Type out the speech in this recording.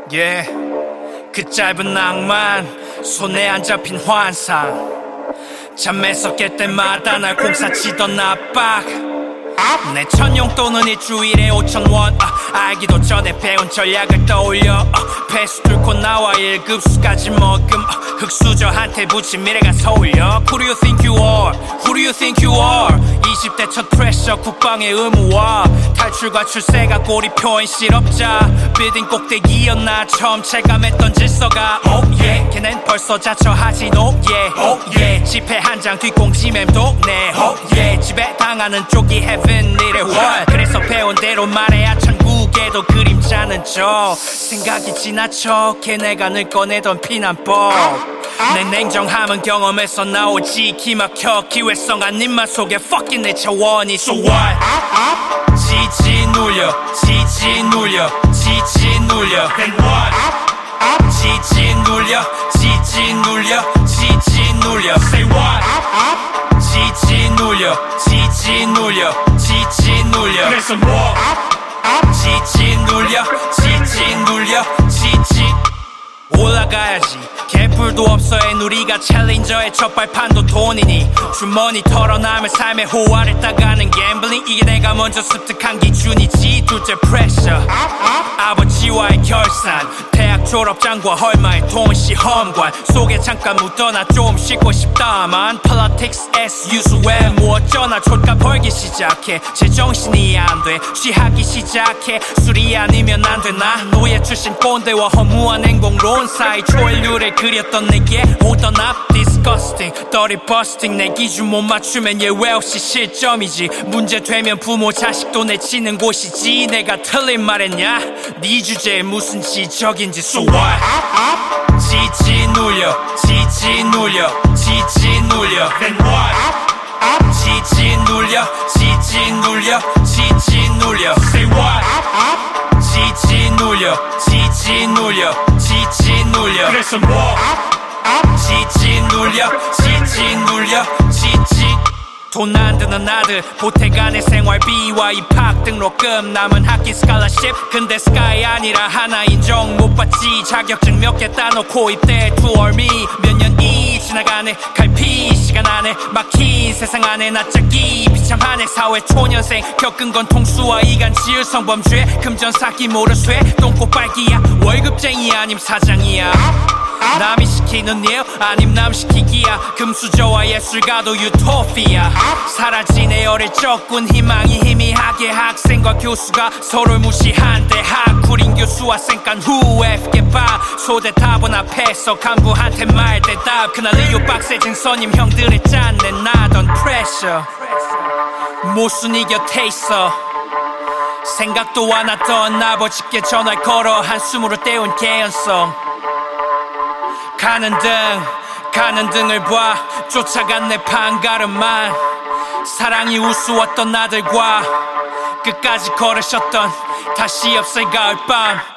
Yeah. 그 짧은 낭만 손에 안 잡힌 환상 잠에서 깰 때마다 날 공사치던 압박 내 천용돈은 일주일에 5,000원 알기도 전에 배운 전략을 떠올려 배수 뚫고 나와 1급수까지 먹음 흑수저한테 붙인 미래가 서울역 Who do you think you are? Who do you think you are? 20대 첫 프레셔 국방의 의무와 탈출과 출세가 꼬리표인 실업자 빌딩 꼭대기였나 처음 체감했던 질서가 Oh yeah 걔넨 벌써 자처하지 no yeah Oh yeah 지폐 한 장 뒷공지 맴도네 Oh yeah 집에 당하는 쪽이 heaven 이래 월 그래서 배운 대로 말해야 천국에도 그림자는 저 생각이 지나쳐 걔네가 늘 꺼내던 피난법 내 냉정함은 경험에서 나오지 기막혀 기회성 한 입맛 속에 fucking 내 차원이 So what? 지지 눌려 지지 눌려 지지 눌려 Then what? 지지 눌려 지지 눌려 지지 눌려 Say what? 지지 눌려 지지 눌려 지지 눌려 그래서 뭐? 지지 눌려 지지 눌려 지지 올라가야지 개뿔도 없어 애누리가 챌린저의 첫 발판도 돈이니 주머니 털어남을 삶의 호화를 따가는 갬블링 이게 내가 먼저 습득한 기준이지 둘째 프레셔 아버지와의 결산 대학 졸업장과 헐마의 동시험관 속에 잠깐 묻어나 좀 쉬고 싶다만 politics S 유수에 뭐 어쩌나 족가 벌기 시작해 제정신이 안돼 취하기 시작해 술이 아니면 안 되나 노예 출신 꼰대와 허무한 행복론 사이 초일류를 그렸던 내게 오던 앞 disgusting 떨이 busting 내 기준 못 맞추면 예외 없이 실점이지 문제 되면 부모 자식도 내치는 곳이지 내가 틀린 말했냐 네 주제에 무슨 지적인지 So what? 지지 눌려 지지 눌려 지지 눌려 Then what? 지지 눌려 지지 눌려 지지 눌려 Say what? 지지 눌려 지지 눌려 지지 눌려 그래서 뭐? 지지 눌려 지지 눌려 지지 돈 안 드는 아들 보태간의 생활비와 입학 등록금 남은 학기 스칼러십 근데 스카이 아니라 하나 인정 못 받지 자격증 몇 개 따놓고 입대 투얼미 몇 년이 지나가네 갈피 시간 안에 막힌 세상 안에 낯짝이 비참하네 사회 초년생 겪은 건 통수와 이간질 성범죄 금전 사기 모르쇠 똥꼬 빨기야 월급쟁이 아님 사장이야 남이 시키는 일 아님 남 시키기야 금수저와 예술가도 유토피아 사라진 내 어릴 적군 희망이 희미하게 학생과 교수가 서로를 무시한 대학 구린 교수와 쌩깐 후에 봐 소대 답은 앞에서 간부한테 말 대답 그날 이후 빡세진 선임 형들의 짠내 나던 프레셔 모순이 곁에 있어 생각도 안 하던 아버지께 전화를 걸어 한숨으로 때운 개연성 가는 등을 봐 쫓아간 내 판가름만 사랑이 우스웠던 아들과 끝까지 걸으셨던 다시 없을 가을밤